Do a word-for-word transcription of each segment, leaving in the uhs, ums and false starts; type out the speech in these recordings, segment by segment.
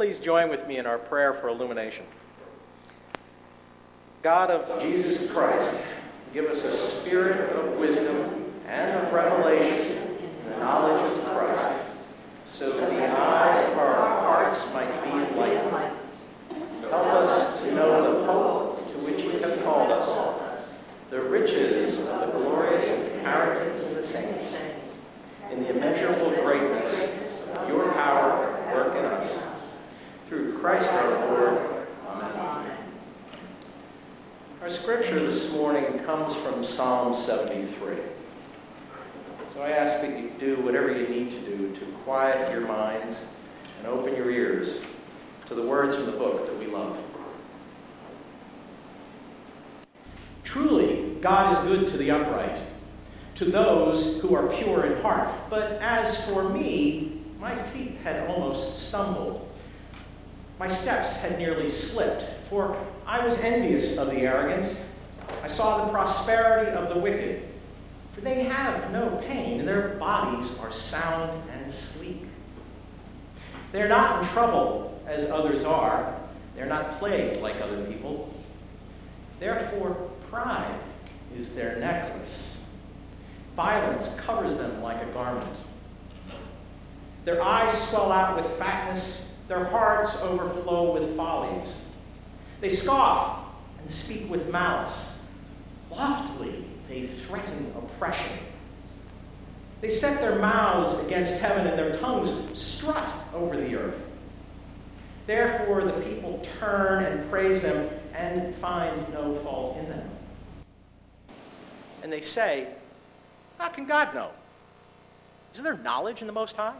please join with me in our prayer for illumination? God of Jesus Christ, give us a spirit of wisdom and of revelation in the knowledge of Christ, so that the eyes of our hearts might be enlightened. Help us to know the hope to which you have called us, the riches of the glorious inheritance of the saints, in the immeasurable greatness of your power at work in us. Through Christ our Lord. Amen. Our scripture this morning comes from Psalm seventy-three. So I ask that you do whatever you need to do to quiet your minds and open your ears to the words from the book that we love. Truly, God is good to the upright, to those who are pure in heart. But as for me, my feet had almost stumbled. My steps had nearly slipped, for I was envious of the arrogant. I saw the prosperity of the wicked, for they have no pain, and their bodies are sound and sleek. They are not in trouble as others are. They are not plagued like other people. Therefore, pride is their necklace. Violence covers them like a garment. Their eyes swell out with fatness. Their hearts overflow with follies. They scoff and speak with malice. Loftily, they threaten oppression. They set their mouths against heaven, and their tongues strut over the earth. Therefore, the people turn and praise them and find no fault in them. And they say, how can God know? Is there knowledge in the Most High?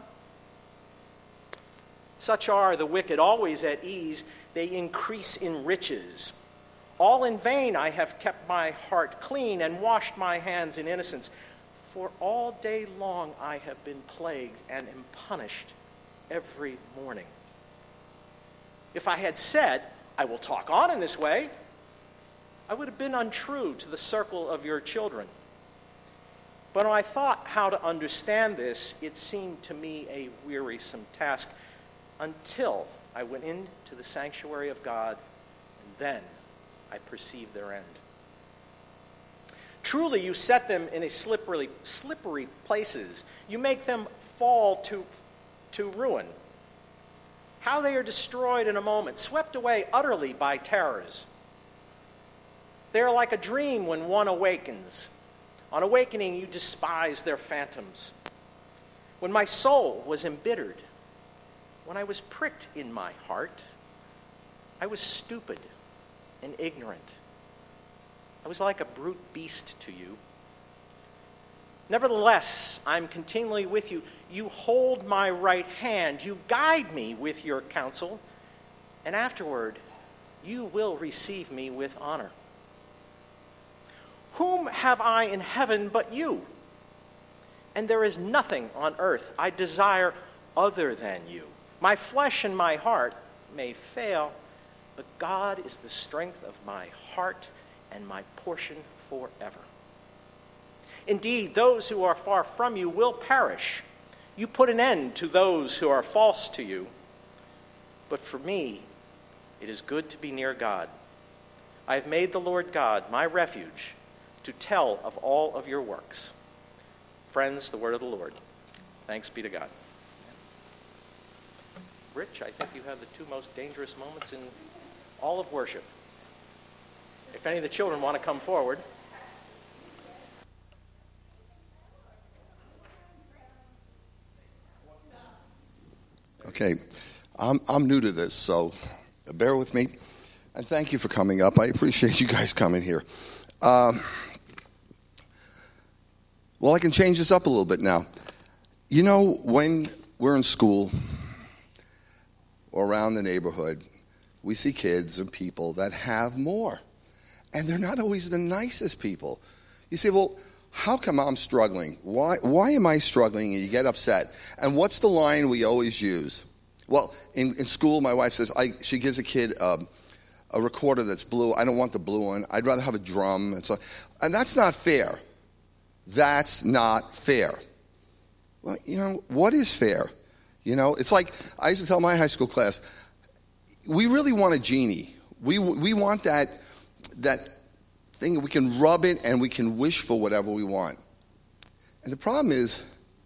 Such are the wicked, always at ease. They increase in riches. All in vain I have kept my heart clean and washed my hands in innocence. For all day long I have been plagued and am punished every morning. If I had said, I will talk on in this way, I would have been untrue to the circle of your children. But when I thought how to understand this, it seemed to me a wearisome task, until I went into the sanctuary of God, and then I perceived their end. Truly, you set them in a slippery, slippery places. You make them fall to, to ruin. How they are destroyed in a moment, swept away utterly by terrors. They are like a dream when one awakens. On awakening, you despise their phantoms. When my soul was embittered, when I was pricked in my heart, I was stupid and ignorant. I was like a brute beast to you. Nevertheless, I'm continually with you. You hold my right hand. You guide me with your counsel. And afterward, you will receive me with honor. Whom have I in heaven but you? And there is nothing on earth I desire other than you. My flesh and my heart may fail, but God is the strength of my heart and my portion forever. Indeed, those who are far from you will perish. You put an end to those who are false to you. But for me, it is good to be near God. I have made the Lord God my refuge to tell of all of your works. Friends, the word of the Lord. Thanks be to God. Rich, I think you have the two most dangerous moments in all of worship. If any of the children want to come forward. Okay, I'm, I'm new to this, so bear with me. And thank you for coming up. I appreciate you guys coming here. Um, well, I can change this up a little bit now. You know, when we're in school or around the neighborhood, we see kids and people that have more. And they're not always the nicest people. You say, well, how come I'm struggling? Why why am I struggling? And you get upset. And what's the line we always use? Well, in, in school, my wife says, I, she gives a kid um, a recorder that's blue. I don't want the blue one. I'd rather have a drum. And so, and that's not fair. That's not fair. Well, you know, what is fair? You know, it's like, I used to tell my high school class, we really want a genie. We we want that that thing we can rub it and we can wish for whatever we want. And the problem is,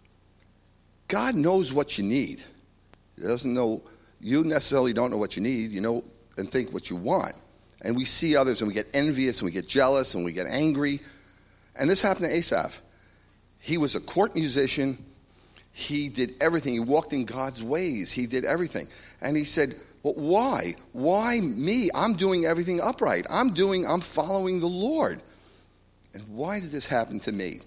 God knows what you need. He doesn't know, you necessarily don't know what you need, you know, and think what you want. And we see others and we get envious and we get jealous and we get angry. And this happened to Asaph. He was a court musician. He did everything. He walked in God's ways. He did everything. And he said, well, why? Why me? I'm doing everything upright. I'm doing, I'm following the Lord. And why did this happen to me?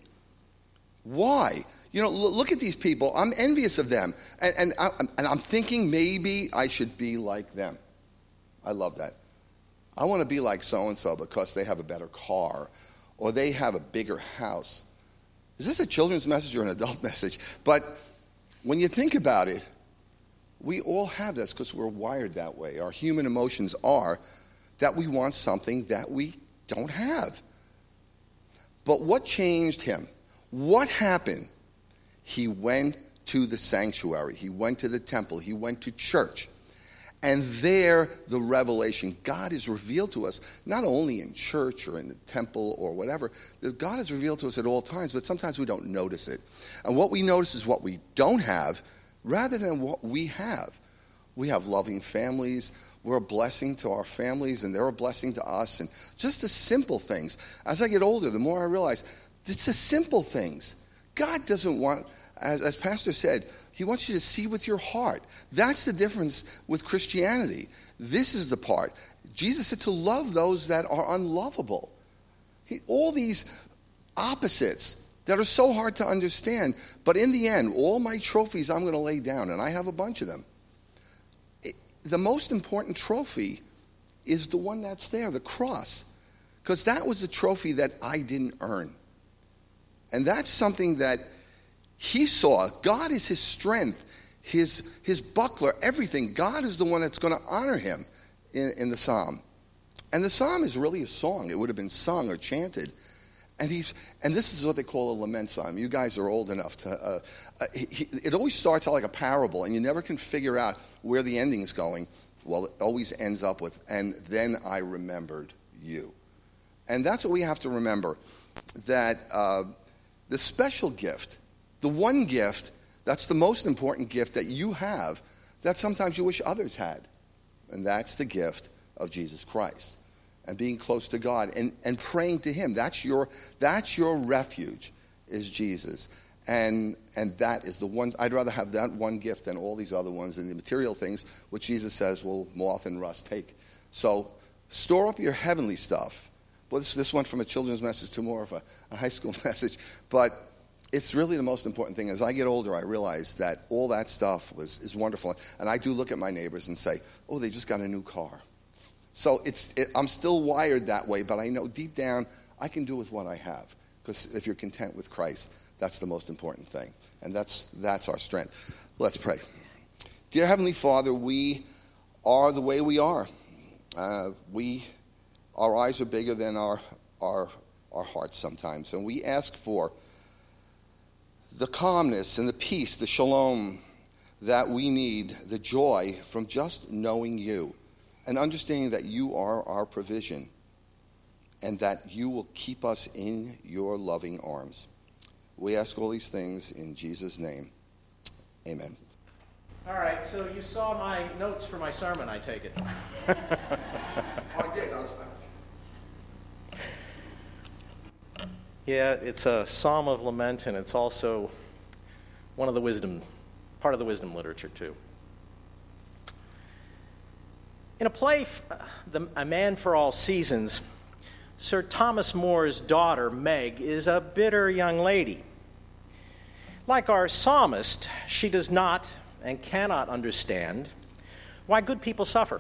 Why? You know, look at these people. I'm envious of them. And, and, I, and I'm thinking maybe I should be like them. I love that. I want to be like so-and-so because they have a better car or they have a bigger house. Is this a children's message or an adult message? But when you think about it, we all have this because we're wired that way. Our human emotions are that we want something that we don't have. But what changed him? What happened? He went to the sanctuary. He went to the temple. He went to church. And there, the revelation, God is revealed to us, not only in church or in the temple or whatever. God is revealed to us at all times, but sometimes we don't notice it. And what we notice is what we don't have rather than what we have. We have loving families. We're a blessing to our families, and they're a blessing to us. And just the simple things. As I get older, the more I realize it's the simple things. God doesn't want, as, as Pastor said, he wants you to see with your heart. That's the difference with Christianity. This is the part. Jesus said to love those that are unlovable. He, all these opposites that are so hard to understand. But in the end, all my trophies I'm going to lay down, and I have a bunch of them. It, the most important trophy is the one that's there, the cross. Because that was the trophy that I didn't earn. And that's something that he saw. God is his strength, his, his buckler, everything. God is the one that's going to honor him in, in the psalm. And the psalm is really a song. It would have been sung or chanted. And he's and this is what they call a lament psalm. You guys are old enough to... Uh, uh, he, it always starts out like a parable, and you never can figure out where the ending is going. Well, it always ends up with, and then I remembered you. And that's what we have to remember, that uh, the special gift, the one gift that's the most important gift that you have that sometimes you wish others had. And that's the gift of Jesus Christ. And being close to God and, and praying to him. That's your that's your refuge, is Jesus. And and that is the one. I'd rather have that one gift than all these other ones and the material things, which Jesus says will moth and rust take. So store up your heavenly stuff. Well, this, this went from a children's message to more of a, a high school message. But it's really the most important thing. As I get older, I realize that all that stuff was is wonderful. And I do look at my neighbors and say, oh, they just got a new car. So it's it, I'm still wired that way, but I know deep down I can do with what I have. Because if you're content with Christ, that's the most important thing. And that's that's our strength. Let's pray. Dear Heavenly Father, we are the way we are. Uh, we, our eyes are bigger than our, our, our hearts sometimes. And we ask for the calmness and the peace, the shalom that we need, the joy from just knowing you. And understanding that you are our provision and that you will keep us in your loving arms. We ask all these things in Jesus' name. Amen. All right, so you saw my notes for my sermon, I take it. I did. I was... Yeah, it's a psalm of lament, and it's also one of the wisdom, part of the wisdom literature, too. In a play, the, A Man for All Seasons, Sir Thomas More's daughter, Meg, is a bitter young lady. Like our psalmist, she does not and cannot understand why good people suffer.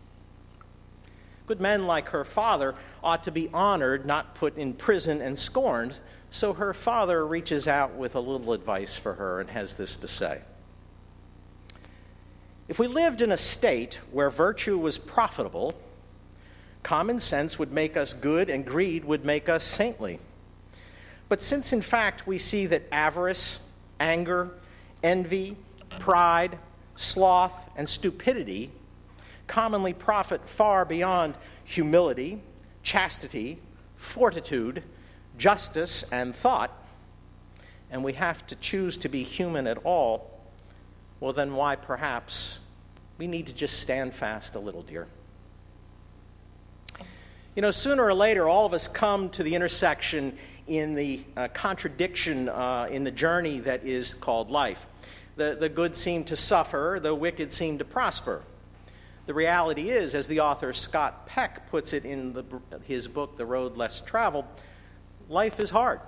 Good men like her father ought to be honored, not put in prison and scorned, so her father reaches out with a little advice for her and has this to say. If we lived in a state where virtue was profitable, common sense would make us good and greed would make us saintly. But since, in fact, we see that avarice, anger, envy, pride, sloth, and stupidity commonly profit far beyond humility, chastity, fortitude, justice, and thought, and we have to choose to be human at all, well, then why perhaps we need to just stand fast a little, dear. You know, sooner or later, all of us come to the intersection in the uh, contradiction uh, in the journey that is called life. The, the good seem to suffer, the wicked seem to prosper. The reality is, as the author Scott Peck puts it in the, his book, The Road Less Traveled, life is hard.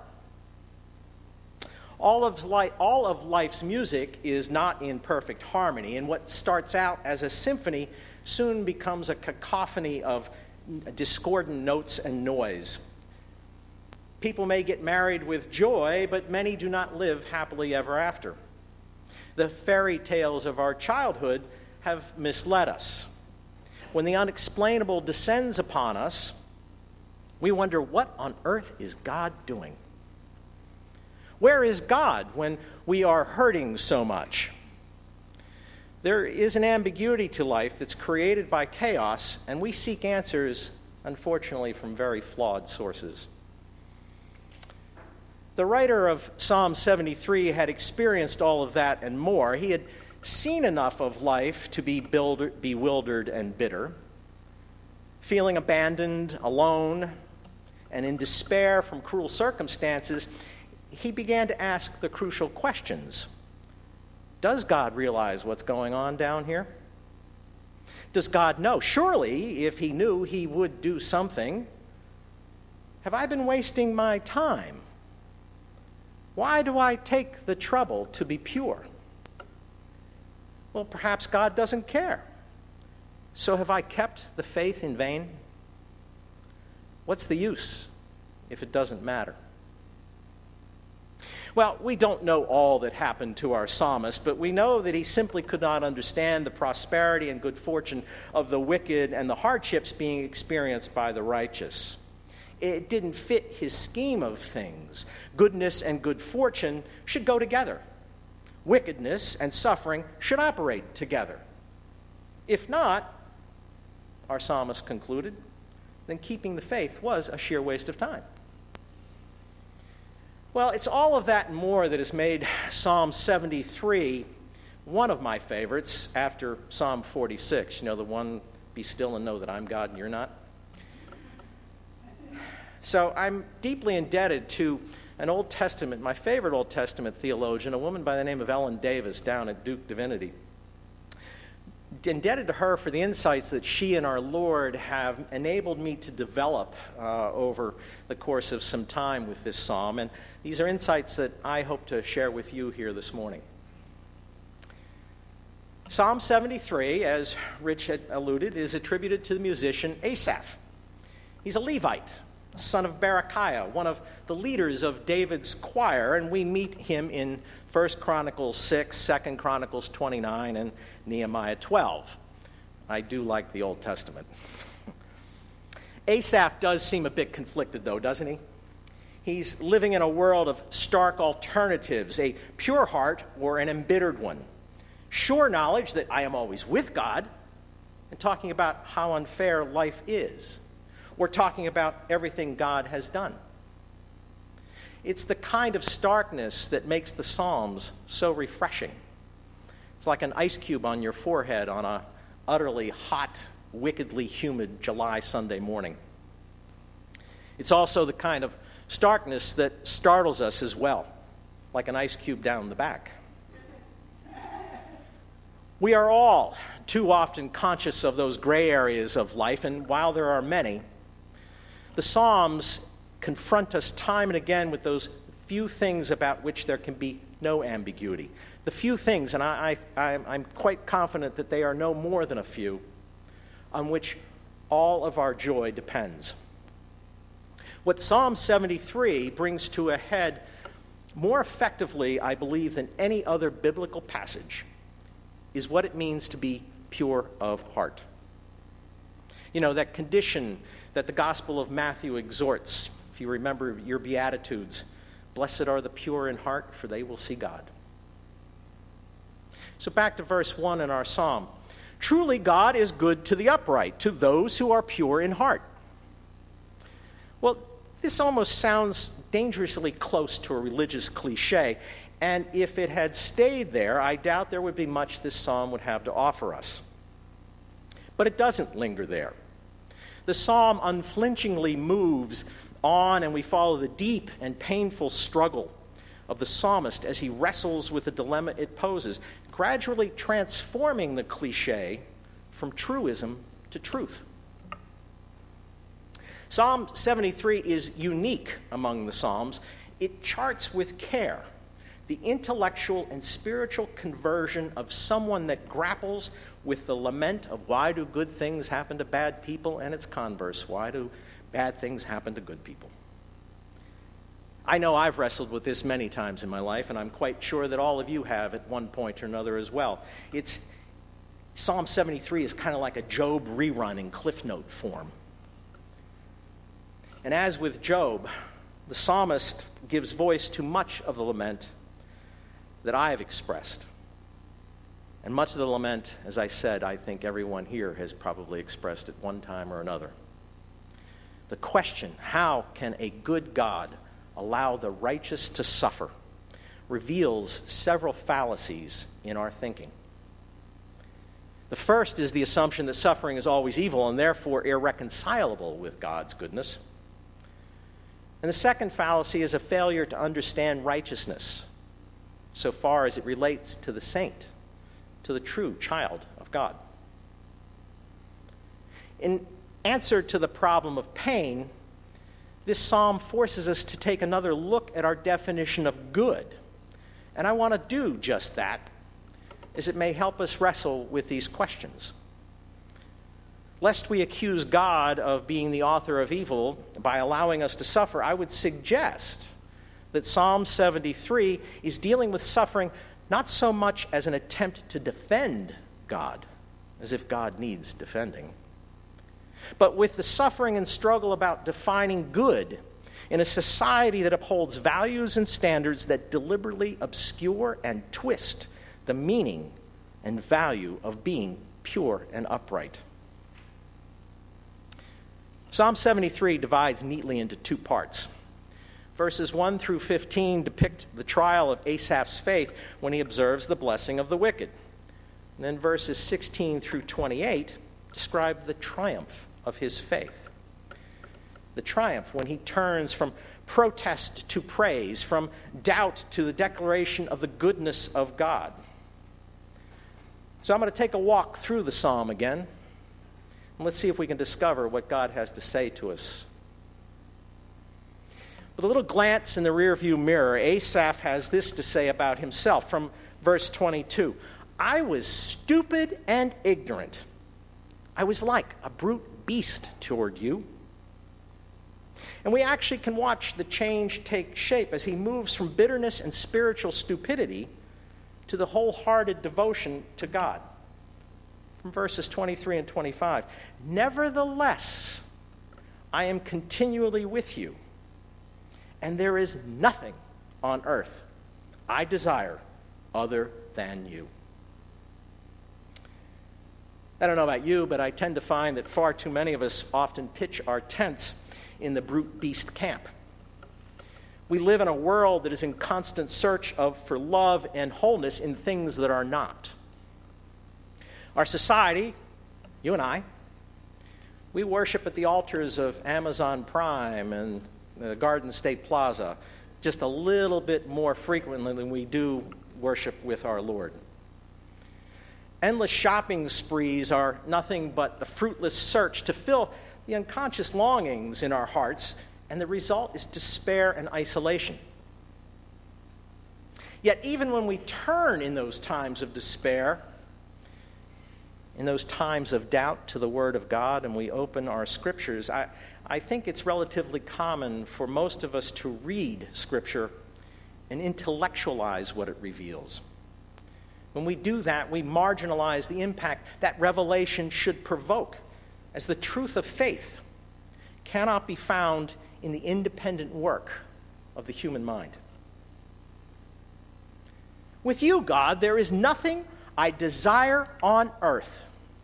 All of, life, all of life's music is not in perfect harmony, and what starts out as a symphony soon becomes a cacophony of discordant notes and noise. People may get married with joy, but many do not live happily ever after. The fairy tales of our childhood have misled us. When the unexplainable descends upon us, we wonder, what on earth is God doing? Where is God when we are hurting so much? There is an ambiguity to life that's created by chaos, and we seek answers, unfortunately, from very flawed sources. The writer of Psalm seventy-three had experienced all of that and more. He had seen enough of life to be bewildered and bitter, feeling abandoned, alone, and in despair from cruel circumstances. He began to ask the crucial questions. Does God realize what's going on down here? Does God know? Surely, if he knew, he would do something. Have I been wasting my time? Why do I take the trouble to be pure? Well, perhaps God doesn't care. So have I kept the faith in vain? What's the use if it doesn't matter? Well, we don't know all that happened to our psalmist, but we know that he simply could not understand the prosperity and good fortune of the wicked and the hardships being experienced by the righteous. It didn't fit his scheme of things. Goodness and good fortune should go together. Wickedness and suffering should operate together. If not, our psalmist concluded, then keeping the faith was a sheer waste of time. Well, it's all of that and more that has made Psalm seventy-three one of my favorites after Psalm forty-six. You know, the one, be still and know that I'm God and you're not. So I'm deeply indebted to an Old Testament, my favorite Old Testament theologian, a woman by the name of Ellen Davis down at Duke Divinity. Indebted to her for the insights that she and our Lord have enabled me to develop uh, over the course of some time with this psalm. And these are insights that I hope to share with you here this morning. Psalm seventy-three, as Rich had alluded, is attributed to the musician Asaph. He's a Levite, son of Berechiah, one of the leaders of David's choir, and we meet him in First Chronicles six, Second Chronicles twenty-nine, and Nehemiah twelve. I do like the Old Testament. Asaph does seem a bit conflicted, though, doesn't he? He's living in a world of stark alternatives, a pure heart or an embittered one. Sure knowledge that I am always with God, and talking about how unfair life is. We're talking about everything God has done. It's the kind of starkness that makes the Psalms so refreshing. It's like an ice cube on your forehead on a utterly hot, wickedly humid July Sunday morning. It's also the kind of starkness that startles us as well, like an ice cube down the back. We are all too often conscious of those gray areas of life, and while there are many, the Psalms confront us time and again with those few things about which there can be no ambiguity. The few things, and I, I, I'm quite confident that they are no more than a few, on which all of our joy depends. What Psalm seventy-three brings to a head more effectively, I believe, than any other biblical passage is what it means to be pure of heart. You know, that condition that the Gospel of Matthew exhorts, if you remember your Beatitudes, blessed are the pure in heart, for they will see God. So back to verse one in our psalm. Truly, God is good to the upright, to those who are pure in heart. Well, this almost sounds dangerously close to a religious cliche, and if it had stayed there, I doubt there would be much this psalm would have to offer us. But it doesn't linger there. The psalm unflinchingly moves on, and we follow the deep and painful struggle of the psalmist as he wrestles with the dilemma it poses, gradually transforming the cliche from truism to truth. Psalm seventy-three is unique among the Psalms. It charts with care the intellectual and spiritual conversion of someone that grapples with the lament of why do good things happen to bad people, and its converse, why do bad things happen to good people. I know I've wrestled with this many times in my life, and I'm quite sure that all of you have at one point or another as well. It's Psalm seventy-three is kind of like a Job rerun in Cliff Note form. And as with Job, the psalmist gives voice to much of the lament that I have expressed. And much of the lament, as I said, I think everyone here has probably expressed at one time or another. The question, how can a good God allow the righteous to suffer, reveals several fallacies in our thinking. The first is the assumption that suffering is always evil and therefore irreconcilable with God's goodness. And the second fallacy is a failure to understand righteousness so far as it relates to the saint, to the true child of God. In answer to the problem of pain, this psalm forces us to take another look at our definition of good. And I want to do just that, as it may help us wrestle with these questions. Lest we accuse God of being the author of evil by allowing us to suffer, I would suggest that Psalm seventy-three is dealing with suffering not so much as an attempt to defend God, as if God needs defending, but with the suffering and struggle about defining good in a society that upholds values and standards that deliberately obscure and twist the meaning and value of being pure and upright. Psalm seventy-three divides neatly into two parts. Verses one through fifteen depict the trial of Asaph's faith when he observes the blessing of the wicked. And then verses sixteen through twenty-eight describe the triumph of his faith. The triumph when he turns from protest to praise, from doubt to the declaration of the goodness of God. So I'm going to take a walk through the psalm again, and let's see if we can discover what God has to say to us. With a little glance in the rearview mirror, Asaph has this to say about himself from verse twenty-two. I was stupid and ignorant. I was like a brute beast toward you. And we actually can watch the change take shape as he moves from bitterness and spiritual stupidity to the wholehearted devotion to God. From verses twenty-three and twenty-five. Nevertheless, I am continually with you, and there is nothing on earth I desire other than you. I don't know about you, but I tend to find that far too many of us often pitch our tents in the brute beast camp. We live in a world that is in constant search of for love and wholeness in things that are not. Our society, you and I, we worship at the altars of Amazon Prime and the Garden State Plaza just a little bit more frequently than we do worship with our Lord. Endless shopping sprees are nothing but the fruitless search to fill the unconscious longings in our hearts, and the result is despair and isolation. Yet even when we turn in those times of despair, in those times of doubt to the Word of God, and we open our Scriptures, I, I think it's relatively common for most of us to read Scripture and intellectualize what it reveals. When we do that, we marginalize the impact that revelation should provoke, as the truth of faith cannot be found in the independent work of the human mind. With you, God, there is nothing I desire on earth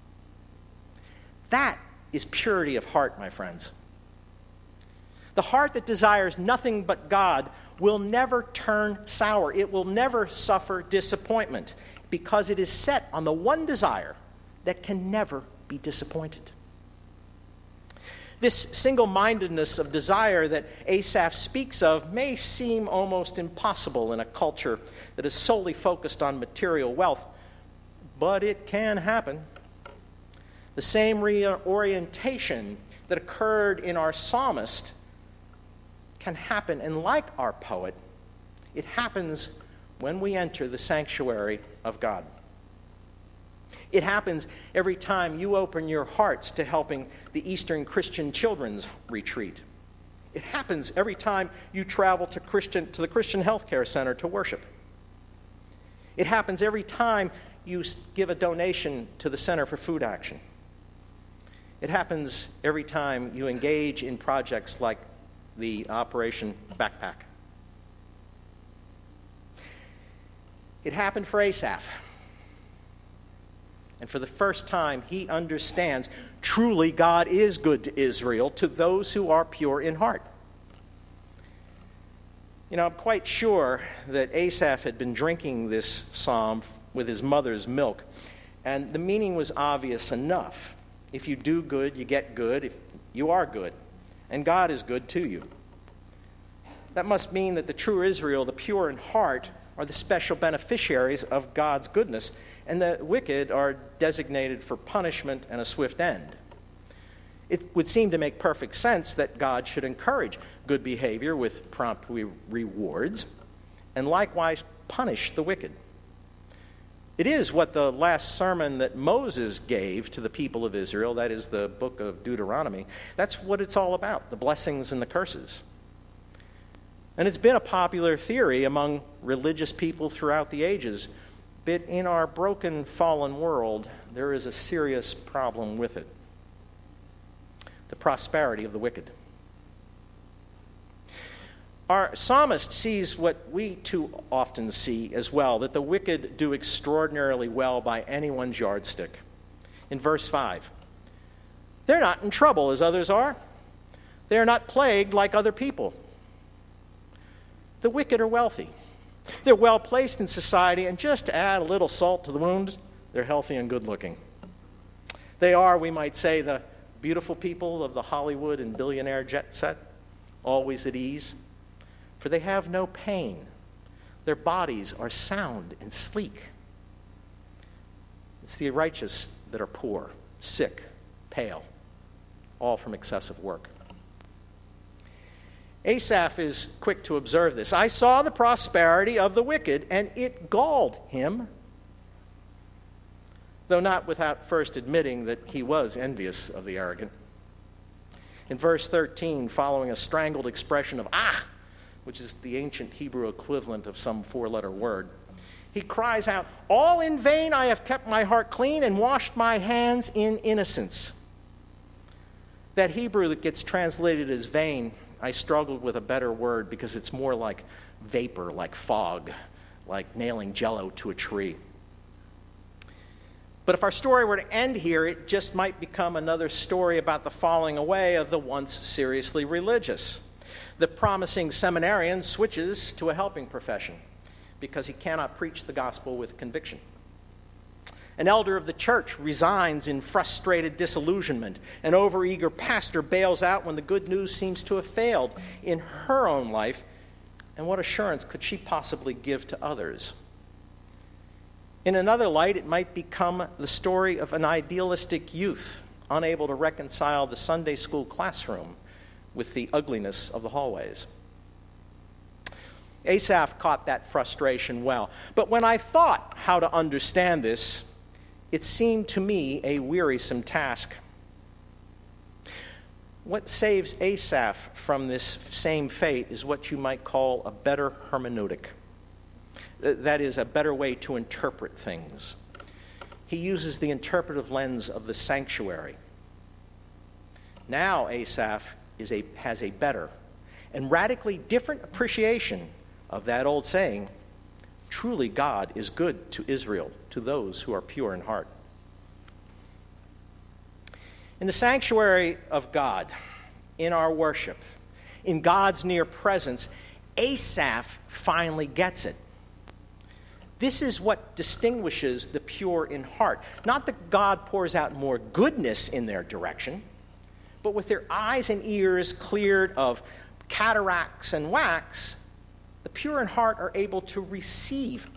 That is purity of heart, my friends. The heart that desires nothing but God will never turn sour. It will never suffer disappointment because it is set on the one desire that can never be disappointed. This single-mindedness of desire that Asaph speaks of may seem almost impossible in a culture that is solely focused on material wealth, but it can happen. The same reorientation that occurred in our psalmist can happen, and like our poet, it happens when we enter the sanctuary of God. It happens every time you open your hearts to helping the Eastern Christian Children's Retreat. It happens every time you travel to Christian to the Christian Healthcare Center to worship. It happens every time you give a donation to the Center for Food Action. It happens every time you engage in projects like the Operation Backpack. It happened for Asaph. And for the first time, he understands truly God is good to Israel, to those who are pure in heart. You know, I'm quite sure that Asaph had been drinking this psalm with his mother's milk, and the meaning was obvious enough. If you do good, you get good. If you are good, and God is good to you. That must mean that the true Israel, the pure in heart, are the special beneficiaries of God's goodness, and the wicked are designated for punishment and a swift end. It would seem to make perfect sense that God should encourage good behavior with prompt re- rewards, and likewise punish the wicked. It is what the last sermon that Moses gave to the people of Israel, that is the book of Deuteronomy, that's what it's all about, the blessings and the curses. And it's been a popular theory among religious people throughout the ages. But in our broken, fallen world, there is a serious problem with it. The prosperity of the wicked. Our psalmist sees what we too often see as well, that the wicked do extraordinarily well by anyone's yardstick. In verse five, they're not in trouble as others are. They are not plagued like other people. The wicked are wealthy. They're well placed in society, and just to add a little salt to the wound, they're healthy and good looking. They are, we might say, the beautiful people of the Hollywood and billionaire jet set, always at ease, for they have no pain. Their bodies are sound and sleek. It's the righteous that are poor, sick, pale, all from excessive work. Asaph is quick to observe this. I saw the prosperity of the wicked, and it galled him, though not without first admitting that he was envious of the arrogant. In verse thirteen, following a strangled expression of ah, which is the ancient Hebrew equivalent of some four-letter word, he cries out, all in vain I have kept my heart clean and washed my hands in innocence. That Hebrew that gets translated as vain, I struggled with a better word because it's more like vapor, like fog, like nailing jello to a tree. But if our story were to end here, it just might become another story about the falling away of the once seriously religious. The promising seminarian switches to a helping profession because he cannot preach the gospel with conviction. An elder of the church resigns in frustrated disillusionment. An overeager pastor bails out when the good news seems to have failed in her own life. And what assurance could she possibly give to others? In another light, it might become the story of an idealistic youth unable to reconcile the Sunday school classroom with the ugliness of the hallways. Asaph caught that frustration well. But when I thought how to understand this, it seemed to me a wearisome task. What saves Asaph from this same fate is what you might call a better hermeneutic. That is, a better way to interpret things. He uses the interpretive lens of the sanctuary. Now Asaph is a, has a better and radically different appreciation of that old saying, truly God is good to Israel, to those who are pure in heart. In the sanctuary of God, in our worship, in God's near presence, Asaph finally gets it. This is what distinguishes the pure in heart. Not that God pours out more goodness in their direction, but with their eyes and ears cleared of cataracts and wax, the pure in heart are able to receive.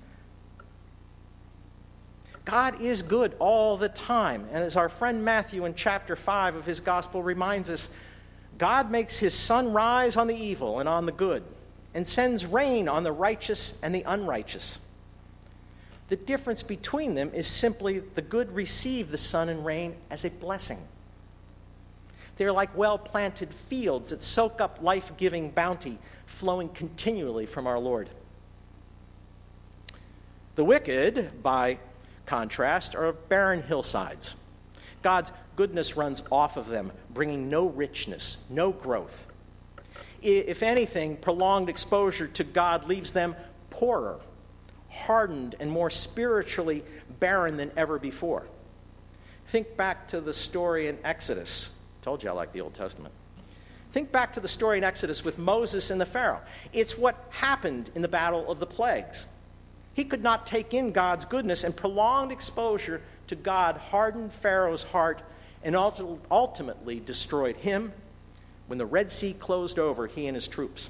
God is good all the time. And as our friend Matthew in chapter five of his gospel reminds us, God makes his sun rise on the evil and on the good, and sends rain on the righteous and the unrighteous. The difference between them is simply the good receive the sun and rain as a blessing. They're like well-planted fields that soak up life-giving bounty flowing continually from our Lord. The wicked, by contrast, are barren hillsides. God's goodness runs off of them, bringing no richness, no growth. If anything, prolonged exposure to God leaves them poorer, hardened, and more spiritually barren than ever before. Think back to the story in Exodus. Told you I like the Old Testament. Think back to the story in Exodus with Moses and the Pharaoh. It's what happened in the battle of the plagues. He could not take in God's goodness, and prolonged exposure to God hardened Pharaoh's heart and ultimately destroyed him when the Red Sea closed over he and his troops.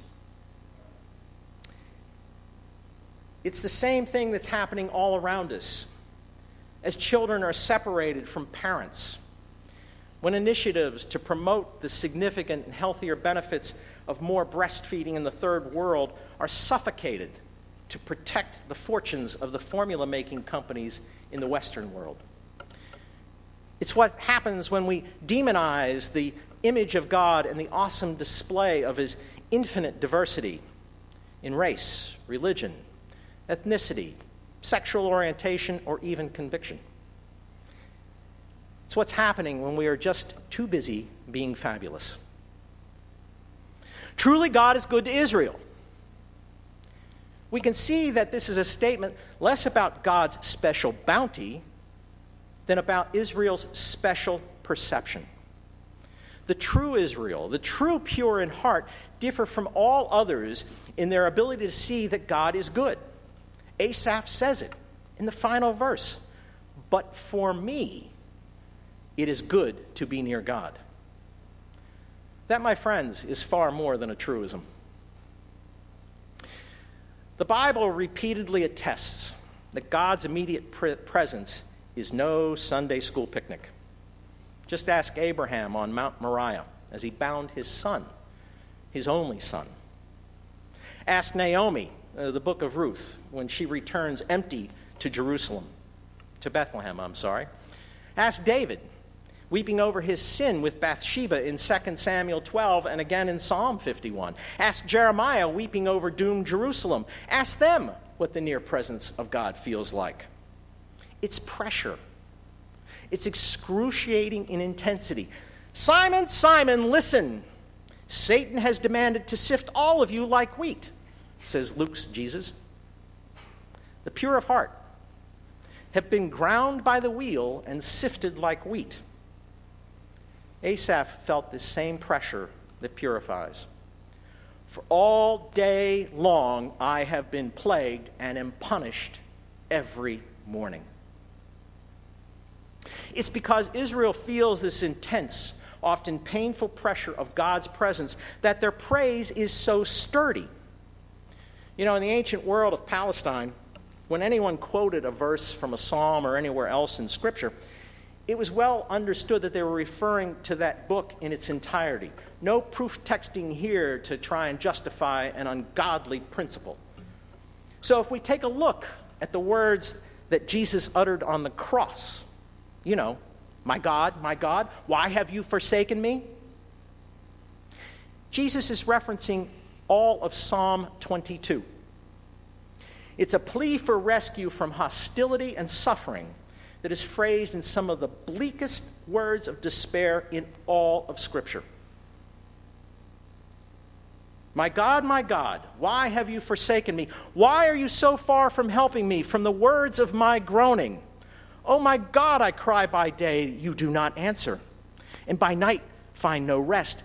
It's the same thing that's happening all around us. As children are separated from parents, when initiatives to promote the significant and healthier benefits of more breastfeeding in the third world are suffocated to protect the fortunes of the formula-making companies in the Western world. It's what happens when we demonize the image of God and the awesome display of his infinite diversity in race, religion, ethnicity, sexual orientation, or even conviction. It's what's happening when we are just too busy being fabulous. Truly, God is good to Israel. We can see that this is a statement less about God's special bounty than about Israel's special perception. The true Israel, the true pure in heart, differ from all others in their ability to see that God is good. Asaph says it in the final verse. But for me, it is good to be near God. That, my friends, is far more than a truism. The Bible repeatedly attests that God's immediate pre- presence is no Sunday school picnic. Just ask Abraham on Mount Moriah as he bound his son, his only son. Ask Naomi, uh, the book of Ruth, when she returns empty to Jerusalem, to Bethlehem, I'm sorry. Ask David, weeping over his sin with Bathsheba in Second Samuel twelve and again in Psalm fifty-one. Ask Jeremiah, weeping over doomed Jerusalem. Ask them what the near presence of God feels like. It's pressure. It's excruciating in intensity. Simon, Simon, listen. Satan has demanded to sift all of you like wheat, says Luke's Jesus. The pure of heart have been ground by the wheel and sifted like wheat. Asaph felt this same pressure that purifies. For all day long I have been plagued and am punished every morning. It's because Israel feels this intense, often painful pressure of God's presence that their praise is so sturdy. You know, in the ancient world of Palestine, when anyone quoted a verse from a psalm or anywhere else in Scripture, it was well understood that they were referring to that book in its entirety. No proof texting here to try and justify an ungodly principle. So if we take a look at the words that Jesus uttered on the cross, you know, my God, my God, why have you forsaken me? Jesus is referencing all of Psalm twenty-two. It's a plea for rescue from hostility and suffering that is phrased in some of the bleakest words of despair in all of Scripture. My God, my God, why have you forsaken me? Why are you so far from helping me, from the words of my groaning? Oh my God, I cry by day, you do not answer. and by night find no rest.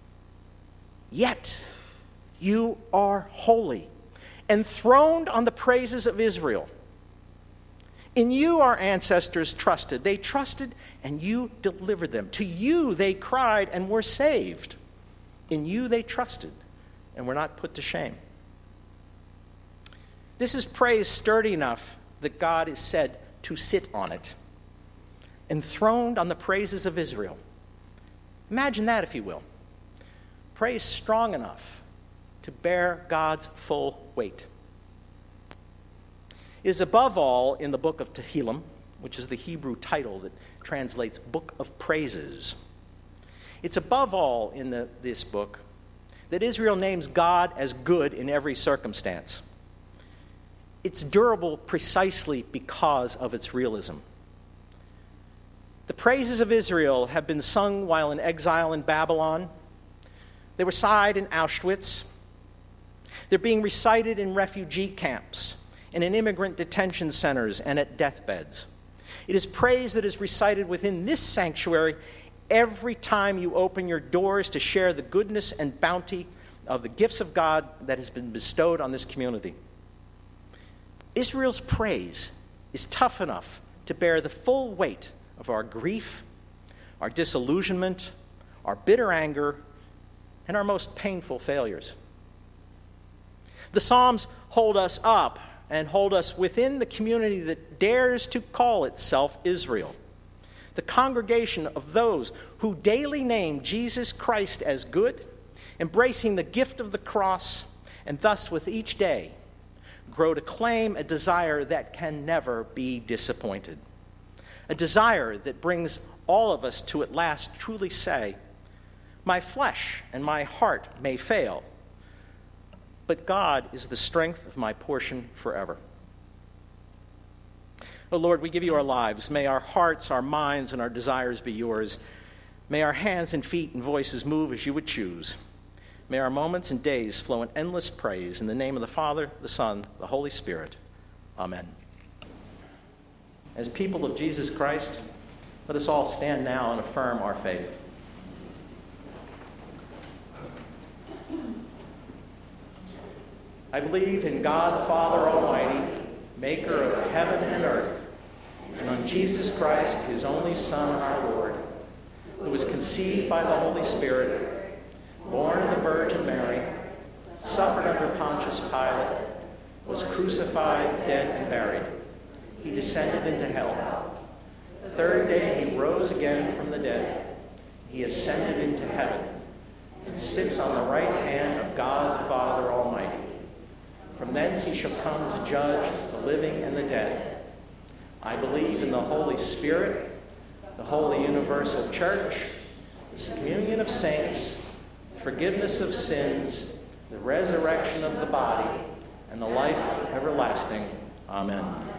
Yet you are holy, enthroned on the praises of Israel. In you our ancestors trusted. They trusted, and you delivered them. To you they cried and were saved. In you they trusted and were not put to shame. This is praise sturdy enough that God is said to sit on it, enthroned on the praises of Israel. Imagine that, if you will. Praise strong enough to bear God's full weight. It is above all in the book of Tehillim, which is the Hebrew title that translates Book of Praises. It's above all in the, this book that Israel names God as good in every circumstance. It's durable precisely because of its realism. The praises of Israel have been sung while in exile in Babylon. They were sighed in Auschwitz. They're being recited in refugee camps and in immigrant detention centers and at deathbeds. It is praise that is recited within this sanctuary every time you open your doors to share the goodness and bounty of the gifts of God that has been bestowed on this community. Israel's praise is tough enough to bear the full weight of our grief, our disillusionment, our bitter anger, and our most painful failures. The Psalms hold us up and hold us within the community that dares to call itself Israel, the congregation of those who daily name Jesus Christ as good, embracing the gift of the cross, and thus with each day grow to claim a desire that can never be disappointed, a desire that brings all of us to at last truly say, my flesh and my heart may fail, but God is the strength of my portion forever. Oh Lord, we give you our lives. May our hearts, our minds, and our desires be yours. May our hands and feet and voices move as you would choose. May our moments and days flow in endless praise. In the name of the Father, the Son, the Holy Spirit. Amen. As people of Jesus Christ, let us all stand now and affirm our faith. I believe in God the Father Almighty, maker of heaven and earth, and on Jesus Christ, his only Son, our Lord, who was conceived by the Holy Spirit, born of the Virgin Mary, suffered under Pontius Pilate, was crucified, dead, and buried. He descended into hell. The third day he rose again from the dead. He ascended into heaven and sits on the right hand of God the Father Almighty. From thence he shall come to judge the living and the dead. I believe in the Holy Spirit, the holy universal church, the communion of saints, forgiveness of sins, the resurrection of the body, and the life everlasting. Amen.